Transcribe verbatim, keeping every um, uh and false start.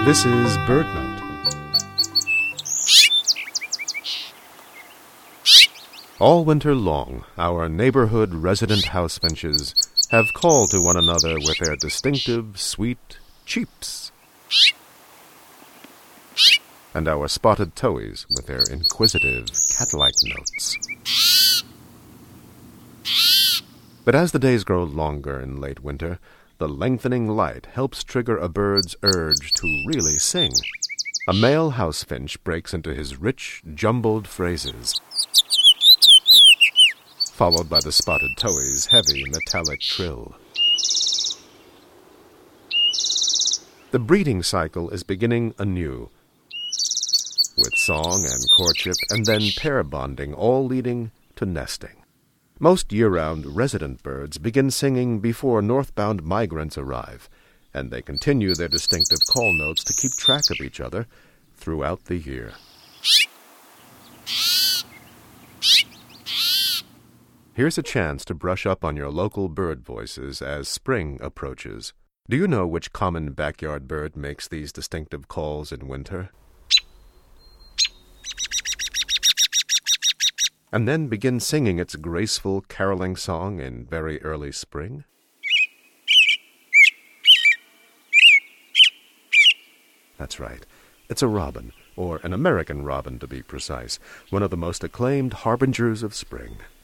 This is BirdNote. All winter long, our neighborhood resident house finches have called to one another with their distinctive, sweet cheeps, and our spotted towies with their inquisitive, cat-like notes. But as the days grow longer in late winter, the lengthening light helps trigger a bird's urge to really sing. A male house finch breaks into his rich, jumbled phrases, followed by the spotted towie's heavy, metallic trill. The breeding cycle is beginning anew, with song and courtship and then pair bonding, all leading to nesting. Most year-round resident birds begin singing before northbound migrants arrive, and they continue their distinctive call notes to keep track of each other throughout the year. Here's a chance to brush up on your local bird voices as spring approaches. Do you know which common backyard bird makes these distinctive calls in winter? And then begin singing its graceful caroling song in very early spring? That's right. It's a robin, or an American robin to be precise, one of the most acclaimed harbingers of spring.